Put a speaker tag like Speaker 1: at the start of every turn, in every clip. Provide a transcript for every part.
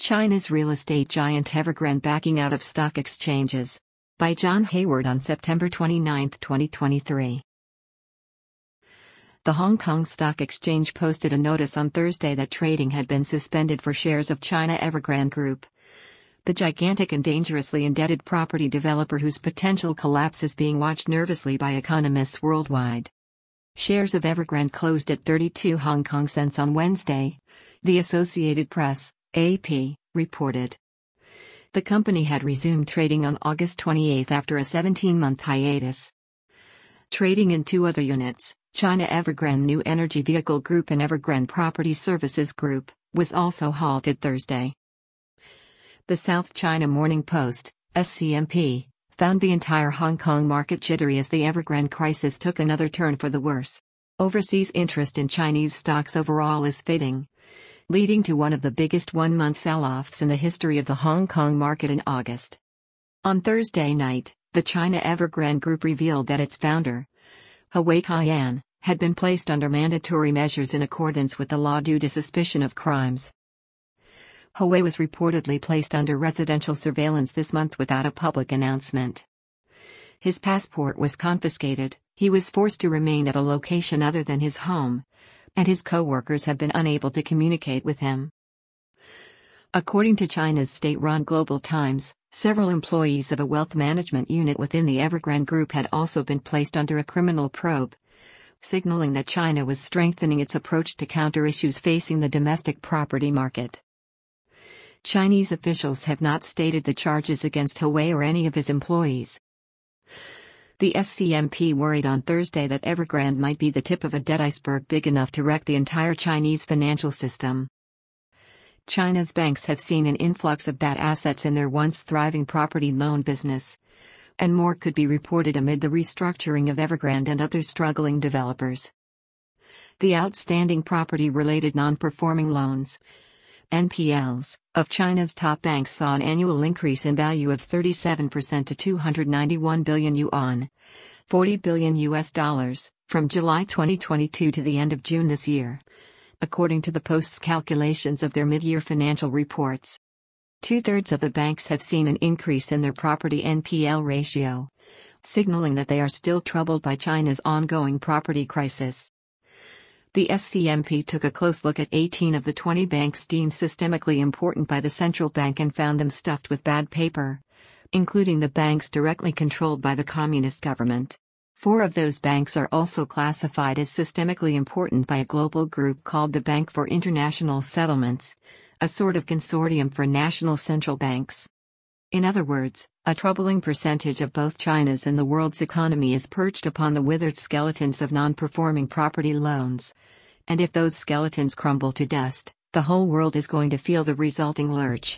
Speaker 1: China's real estate giant Evergrande backing out of stock exchanges. By John Hayward on September 29, 2023. The Hong Kong Stock Exchange posted a notice on Thursday that trading had been suspended for shares of China Evergrande Group, the gigantic and dangerously indebted property developer whose potential collapse is being watched nervously by economists worldwide. Shares of Evergrande closed at 32 Hong Kong cents on Wednesday, the Associated Press, AP, reported. The company had resumed trading on August 28 after a 17-month hiatus. Trading in two other units, China Evergrande New Energy Vehicle Group and Evergrande Property Services Group, was also halted Thursday. The South China Morning Post, SCMP, found the entire Hong Kong market jittery as the Evergrande crisis took another turn for the worse. Overseas interest in Chinese stocks overall is fading, leading to one of the biggest one-month sell-offs in the history of the Hong Kong market in August. On Thursday night, the China Evergrande Group revealed that its founder, Hui Qian, had been placed under mandatory measures in accordance with the law due to suspicion of crimes. Hui was reportedly placed under residential surveillance this month without a public announcement. His passport was confiscated, he was forced to remain at a location other than his home, and his co-workers have been unable to communicate with him. According to China's state-run Global Times, several employees of a wealth management unit within the Evergrande Group had also been placed under a criminal probe, signaling that China was strengthening its approach to counter issues facing the domestic property market. Chinese officials have not stated the charges against Hui or any of his employees. The SCMP worried on Thursday that Evergrande might be the tip of a debt iceberg big enough to wreck the entire Chinese financial system. China's banks have seen an influx of bad assets in their once thriving property loan business, and more could be reported amid the restructuring of Evergrande and other struggling developers. The outstanding property-related non-performing loans, NPLs, of China's top banks saw an annual increase in value of 37% to 291 billion yuan, $40 billion, from July 2022 to the end of June this year, according to the Post's calculations of their mid-year financial reports. Two-thirds of the banks have seen an increase in their property NPL ratio, signaling that they are still troubled by China's ongoing property crisis. The SCMP took a close look at 18 of the 20 banks deemed systemically important by the central bank and found them stuffed with bad paper, including the banks directly controlled by the communist government. 4 of those banks are also classified as systemically important by a global group called the Bank for International Settlements, a sort of consortium for national central banks. In other words, a troubling percentage of both China's and the world's economy is perched upon the withered skeletons of non-performing property loans. And if those skeletons crumble to dust, the whole world is going to feel the resulting lurch.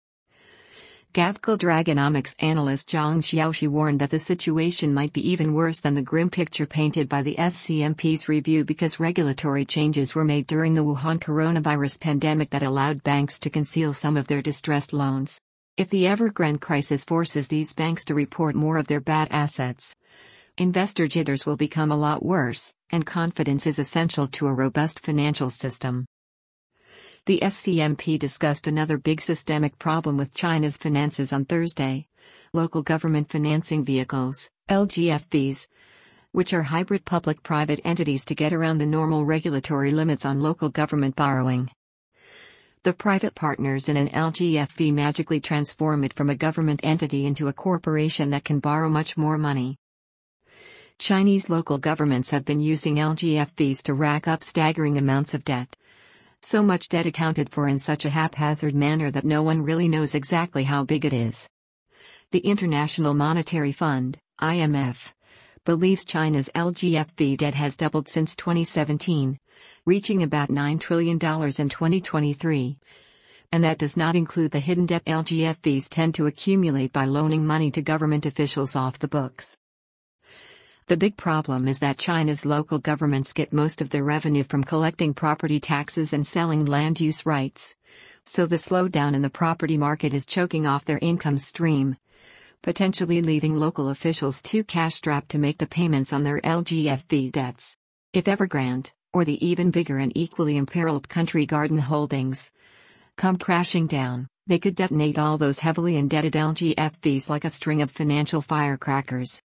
Speaker 1: Gavco Dragonomics analyst Zhang Xiaoshi warned that the situation might be even worse than the grim picture painted by the SCMP's review because regulatory changes were made during the Wuhan coronavirus pandemic that allowed banks to conceal some of their distressed loans. If the Evergrande crisis forces these banks to report more of their bad assets, investor jitters will become a lot worse, and confidence is essential to a robust financial system. The SCMP discussed another big systemic problem with China's finances on Thursday: local government financing vehicles, LGFVs, which are hybrid public-private entities to get around the normal regulatory limits on local government borrowing. The private partners in an LGFV magically transform it from a government entity into a corporation that can borrow much more money. Chinese local governments have been using LGFVs to rack up staggering amounts of debt. So much debt accounted for in such a haphazard manner that no one really knows exactly how big it is. The International Monetary Fund, IMF, believes China's LGFV debt has doubled since 2017, reaching about $9 trillion in 2023. And that does not include the hidden debt LGFVs tend to accumulate by loaning money to government officials off the books. The big problem is that China's local governments get most of their revenue from collecting property taxes and selling land use rights, so the slowdown in the property market is choking off their income stream, potentially leaving local officials too cash-strapped to make the payments on their LGFV debts. If Evergrande, or the even bigger and equally imperiled Country Garden Holdings, come crashing down, They could detonate all those heavily indebted LGFVs like a string of financial firecrackers.